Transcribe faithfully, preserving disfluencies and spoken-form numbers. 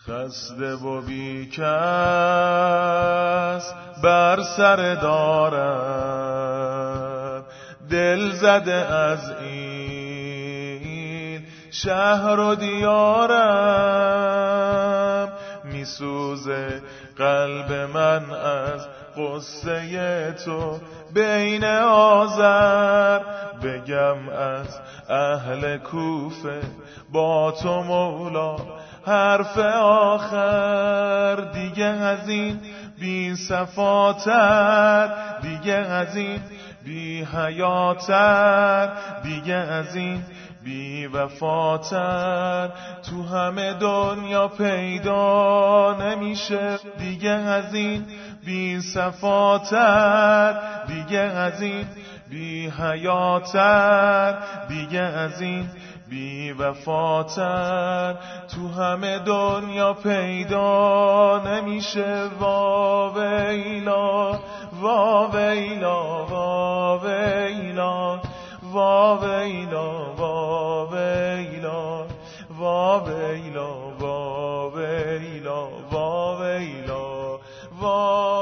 خسته و بیکس بر سر دارم، دل زده از این شهر و دیارم. میسوزه قلب من از قصه تو بین آذر، بگم از اهل کوفه با تو مولا حرف آخر. دیگه از این بی صفاتر، دیگه از این بی حیاتر، دیگه از این بی وفاتر تو همه دنیا پیدا نمیشه. دیگه از این بی صفاتر، دیگه از این بی حیاتر، دیگه از این بی وفاتر تو همه دنیا پیدا نمیشه. وا ویلا وا ویلا وا ویلا وا ویلا وا ویلا وا ویلا وا ویلا وا ویلا وا